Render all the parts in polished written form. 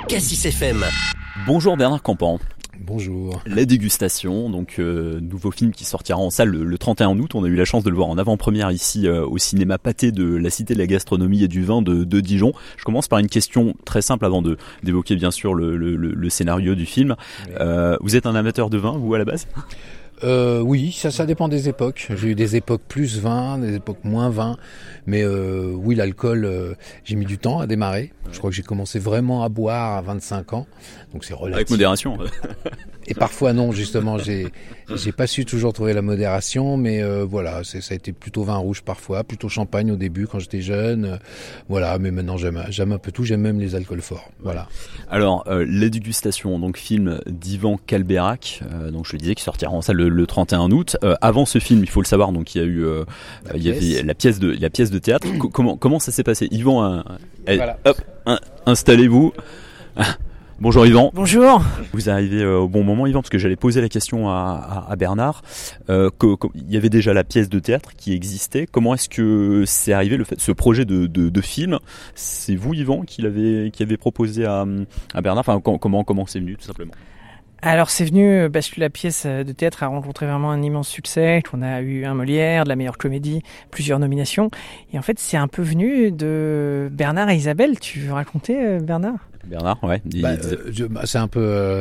Cassis FM. Bonjour Bernard Campan. Bonjour. La dégustation, donc nouveau film qui sortira en salle le 31 août. On a eu la chance de le voir en avant-première ici au cinéma Pâté de la Cité de la Gastronomie et du Vin de Dijon. Je commence par une question très simple avant d'évoquer bien sûr le scénario du film. Oui. Vous êtes un amateur de vin, vous, à la base ? Oui, ça dépend des époques. J'ai eu des époques plus vin, des époques moins vin. Mais oui, l'alcool, j'ai mis du temps à démarrer. Je crois que j'ai commencé vraiment à boire à 25 ans. Donc c'est relatif. Avec modération. Et parfois non, justement, j'ai pas su toujours trouver la modération, mais voilà, ça a été plutôt vin rouge parfois, plutôt champagne au début quand j'étais jeune, voilà, mais maintenant j'aime un peu tout, j'aime même les alcools forts, voilà. Alors, la dégustation, donc film d'Ivan Kalberak, donc je le disais, qui sortira en salle le 31 août. Avant ce film, il faut le savoir, donc il y a eu, il y avait la pièce de théâtre. Comment ça s'est passé, Yvan? Voilà. Hop, installez-vous. Bonjour Yvan. Bonjour. Vous arrivez au bon moment Yvan, parce que j'allais poser la question à Bernard. Il y avait déjà la pièce de théâtre qui existait. Comment est-ce que c'est arrivé ce projet de film? C'est vous Yvan qui avait proposé à Bernard. Enfin comment c'est venu tout simplement? Alors c'est venu parce que la pièce de théâtre a rencontré vraiment un immense succès, qu'on a eu un Molière, de la meilleure comédie, plusieurs nominations. Et en fait c'est un peu venu de Bernard et Isabelle. Tu veux raconter Bernard? Bernard, ouais. C'est un peu,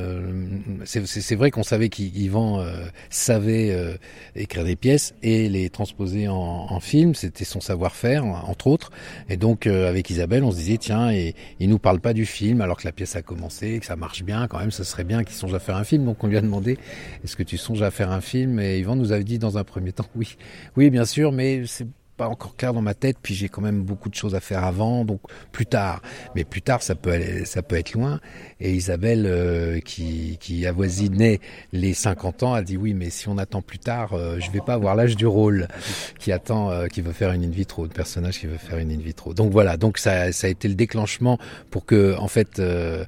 c'est vrai qu'on savait qu'Yvan savait écrire des pièces et les transposer en film. C'était son savoir-faire, entre autres. Et donc avec Isabelle, on se disait tiens, et il nous parle pas du film alors que la pièce a commencé, que ça marche bien quand même. Ça serait bien qu'il songe à faire un film. Donc on lui a demandé est-ce que tu songes à faire un film? Et Yvan nous avait dit dans un premier temps oui bien sûr, mais c'est pas encore clair dans ma tête, puis j'ai quand même beaucoup de choses à faire avant, donc plus tard. Mais plus tard, ça peut être loin. Et Isabelle, qui avoisinait les 50 ans, a dit oui, mais si on attend plus tard, je vais pas avoir l'âge du rôle qui veut faire une in vitro, le personnage qui veut faire une in vitro. Donc voilà, donc ça a été le déclenchement pour que, en fait,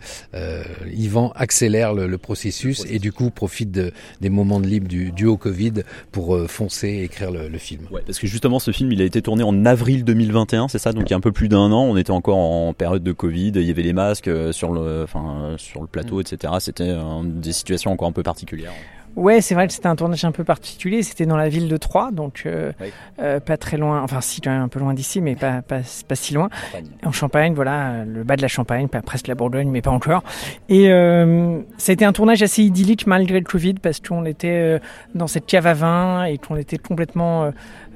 Yvan accélère le processus et du coup profite des moments de libre du haut Covid pour foncer et écrire le film. Ouais, parce que justement, ce film, il a été tourné en avril 2021, c'est ça? Donc il y a un peu plus d'un an, on était encore en période de Covid, il y avait les masques sur le plateau, etc. C'était des situations encore un peu particulières. Ouais, c'est vrai que c'était un tournage un peu particulier. C'était dans la ville de Troyes, donc oui. pas très loin. Enfin, si, quand même un peu loin d'ici, mais pas si loin. En Champagne, voilà, le bas de la Champagne, presque la Bourgogne, mais pas encore. Et ça a été un tournage assez idyllique malgré le Covid, parce qu'on était dans cette cave à vin et qu'on était complètement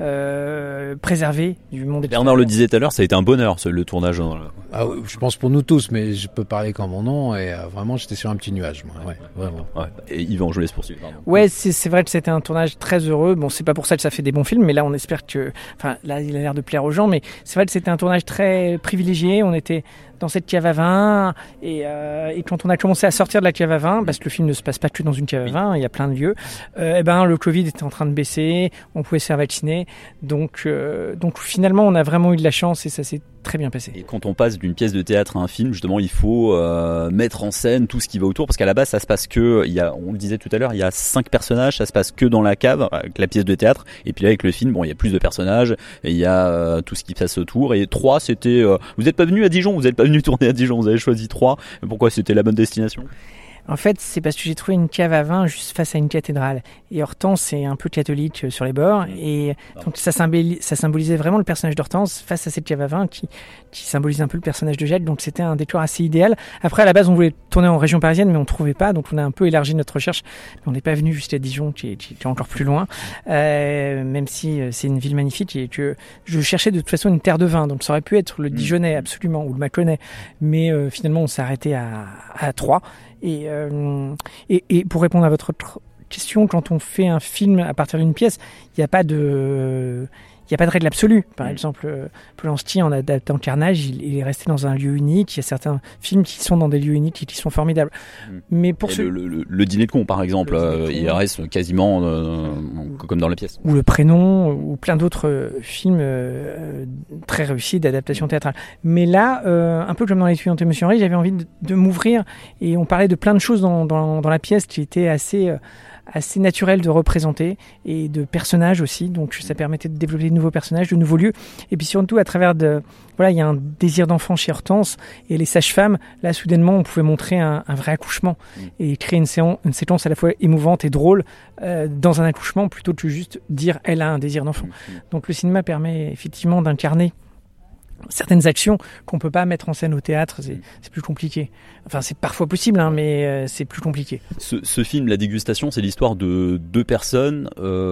préservé du monde. Bernard le disait tout à l'heure, ça a été un bonheur le tournage. Ah, je pense pour nous tous, mais je peux parler qu'en mon nom et vraiment j'étais sur un petit nuage, moi. Ouais, vraiment. Ouais. Et Yvan, je vous laisse poursuivre. Pardon. Ouais, c'est vrai que c'était un tournage très heureux. Bon, c'est pas pour ça que ça fait des bons films, mais là on espère que, enfin là il a l'air de plaire aux gens, mais c'est vrai que c'était un tournage très privilégié. On était dans cette cave à vin et quand on a commencé à sortir de la cave à vin, parce que le film ne se passe pas que dans une cave à vin, il y a plein de lieux. Le Covid était en train de baisser, on pouvait se faire vacciner, donc finalement on a vraiment eu de la chance et ça s'est très bien passé. Et quand on passe d'une pièce de théâtre à un film, justement, il faut mettre en scène tout ce qui va autour, parce qu'à la base, ça se passe on le disait tout à l'heure, il y a 5 personnages, ça se passe que dans la cave, avec la pièce de théâtre, et puis là, avec le film, bon, il y a plus de personnages, et il y a tout ce qui passe autour, et 3, c'était, vous n'êtes pas venu à Dijon, vous n'êtes pas venu tourner à Dijon, vous avez choisi 3, pourquoi c'était la bonne destination? En fait, c'est parce que j'ai trouvé une cave à vin juste face à une cathédrale. Et Hortense, c'est un peu catholique sur les bords. Et donc, ça symbolisait vraiment le personnage d'Hortense face à cette cave à vin qui symbolise un peu le personnage de Jacques. Donc, c'était un décor assez idéal. Après, à la base, on voulait tourner en région parisienne, mais on trouvait pas. Donc, on a un peu élargi notre recherche. Mais on n'est pas venu jusqu'à Dijon, qui est encore plus loin. Même si c'est une ville magnifique et que je cherchais de toute façon une terre de vin. Donc, ça aurait pu être le Dijonais, absolument, ou le Mâconnais. Mais finalement, on s'est arrêté à Troyes. Et pour répondre à votre question, quand on fait un film à partir d'une pièce, il n'y a pas de règle absolue. Par exemple, Polanski, en adaptant Carnage, il est resté dans un lieu unique. Il y a certains films qui sont dans des lieux uniques et qui sont formidables. Mais pour le dîner de con, par exemple, il reste quasiment comme dans la pièce. Ou Le Prénom, ou plein d'autres films très réussis d'adaptation théâtrale. Mais là, un peu comme dans L'étudiant et Monsieur Henry, j'avais envie de m'ouvrir et on parlait de plein de choses dans la pièce qui étaient assez assez naturel de représenter et de personnages aussi. Donc ça permettait de développer de nouveaux personnages, de nouveaux lieux. Et puis surtout à travers il y a un désir d'enfant chez Hortense et les sages-femmes. Là, soudainement, on pouvait montrer un vrai accouchement et créer une séquence à la fois émouvante et drôle dans un accouchement plutôt que juste dire elle a un désir d'enfant. Donc le cinéma permet effectivement d'incarner certaines actions qu'on peut pas mettre en scène au théâtre, c'est plus compliqué. Enfin, c'est parfois possible, mais c'est plus compliqué. Ce film, La Dégustation, c'est l'histoire de deux personnes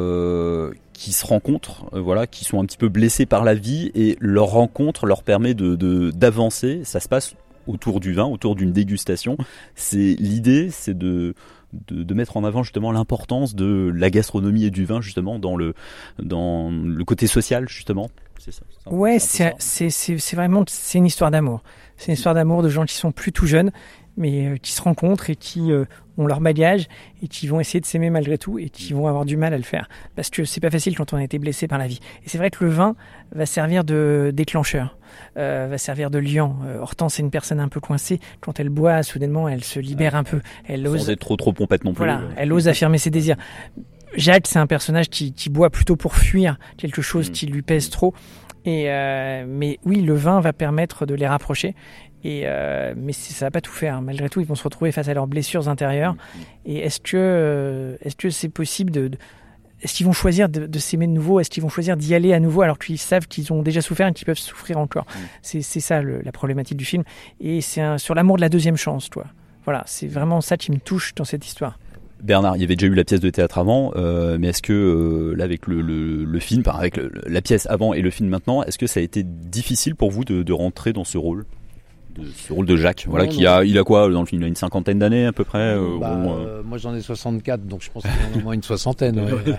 qui se rencontrent, qui sont un petit peu blessées par la vie, et leur rencontre leur permet d'avancer. Ça se passe autour du vin, autour d'une dégustation. L'idée, c'est de mettre en avant justement l'importance de la gastronomie et du vin justement dans le côté social justement. C'est ça. Ouais, c'est vraiment une histoire d'amour. C'est une histoire d'amour de gens qui sont plus tout jeunes, mais qui se rencontrent et qui ont leur bagage et qui vont essayer de s'aimer malgré tout et qui vont avoir du mal à le faire parce que c'est pas facile quand on a été blessé par la vie. Et c'est vrai que le vin va servir de déclencheur, va servir de liant. Hortense est une personne un peu coincée. Quand elle boit, soudainement, elle se libère un peu. Elle ose sans être trop pompette non plus. Voilà, elle ose affirmer ses désirs. Jacques, c'est un personnage qui boit plutôt pour fuir quelque chose qui lui pèse trop. Mais oui, le vin va permettre de les rapprocher. Mais ça va pas tout faire. Malgré tout, ils vont se retrouver face à leurs blessures intérieures. Et est-ce que c'est possible est-ce qu'ils vont choisir de s'aimer de nouveau? Est-ce qu'ils vont choisir d'y aller à nouveau alors qu'ils savent qu'ils ont déjà souffert et qu'ils peuvent souffrir encore? C'est ça la problématique du film. Et c'est sur l'amour de la deuxième chance, toi. Voilà, c'est vraiment ça qui me touche dans cette histoire. Bernard, il y avait déjà eu la pièce de théâtre avant, mais est-ce que là avec le film, avec la pièce avant et le film maintenant, est-ce que ça a été difficile pour vous de rentrer dans ce rôle de Jacques? Voilà, il a quoi dans le film? Il a une cinquantaine d'années à peu près. Moi j'en ai 64, donc je pense qu'il en a au moins une soixantaine. Ouais.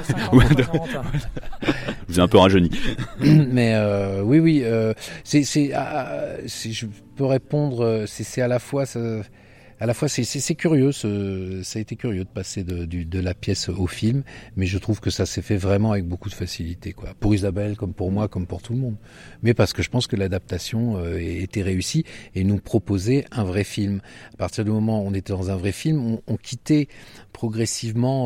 Vous êtes un peu rajeuni. Mais oui, je peux répondre. C'est à la fois c'est curieux, ça a été curieux de passer de la pièce au film, mais je trouve que ça s'est fait vraiment avec beaucoup de facilité, quoi. Pour Isabelle, comme pour moi, comme pour tout le monde. Mais parce que je pense que l'adaptation était réussie et nous proposait un vrai film. À partir du moment où on était dans un vrai film, on quittait progressivement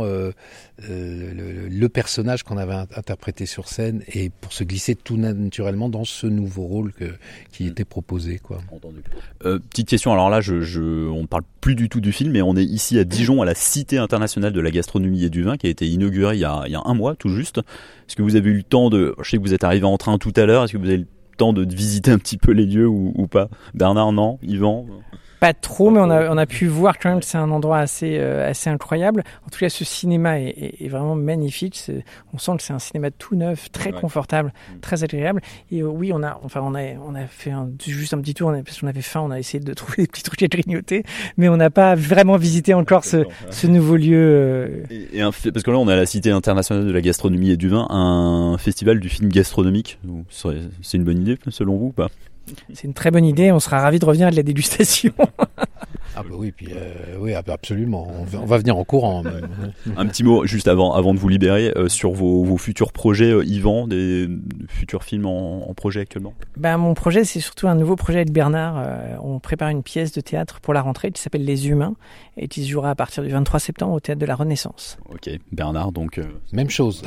le personnage qu'on avait interprété sur scène et pour se glisser tout naturellement dans ce nouveau rôle qui était proposé, quoi. Entendu. Petite question, alors là, on ne parle plus du tout du film, mais on est ici à Dijon, à la Cité internationale de la gastronomie et du vin, qui a été inaugurée il y a un mois tout juste. Est-ce que vous avez eu le temps je sais que vous êtes arrivé en train tout à l'heure, est-ce que vous avez le temps de visiter un petit peu les lieux ou pas? Bernard, non? Yvan? Pas trop, mais on a pu voir quand même que c'est un endroit assez incroyable. En tout cas, ce cinéma est vraiment magnifique. On sent que c'est un cinéma tout neuf, très confortable, très agréable. Et oui, on a fait juste un petit tour parce qu'on avait faim. On a essayé de trouver des petits trucs à grignoter, mais on n'a pas vraiment visité encore ce nouveau lieu. Parce que là, on est à la Cité internationale de la gastronomie et du vin, un festival du film gastronomique. C'est une bonne idée selon vous ou pas? C'est une très bonne idée, on sera ravis de revenir à de la dégustation. Ah bah oui, puis oui, absolument. On va venir en courant. Un petit mot juste avant de vous libérer sur vos futurs projets, Yvan, des futurs films en projet actuellement. Mon projet, c'est surtout un nouveau projet avec Bernard. On prépare une pièce de théâtre pour la rentrée qui s'appelle Les Humains et qui se jouera à partir du 23 septembre au Théâtre de la Renaissance. Ok, Bernard, donc... Même chose.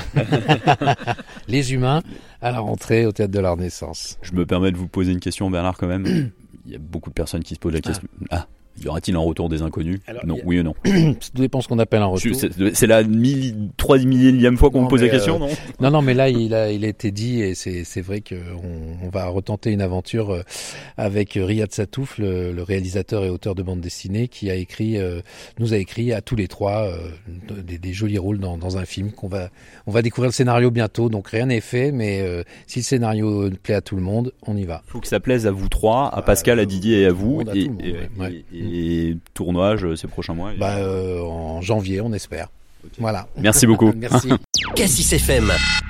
Les Humains à la rentrée au Théâtre de la Renaissance. Je me permets de vous poser une question, Bernard, quand même. Il y a beaucoup de personnes qui se posent la question. Y aura-t-il un retour des inconnus? Non, oui ou non? Ça dépend ce qu'on appelle un retour. C'est la 3 millième fois qu'on me pose la question, non? Non, mais là, il a été dit, et c'est vrai qu'on va retenter une aventure avec Riyad Satouf, le réalisateur et auteur de bande dessinée, qui nous a écrit à tous les trois des jolis rôles dans un film on va découvrir le scénario bientôt, donc rien n'est fait, mais si le scénario plaît à tout le monde, on y va. Faut que ça plaise à vous trois, à Pascal, à Didier et à vous, et tournage ces prochains mois. En janvier, on espère. Okay. Voilà. Merci beaucoup. Merci. Cassis FM.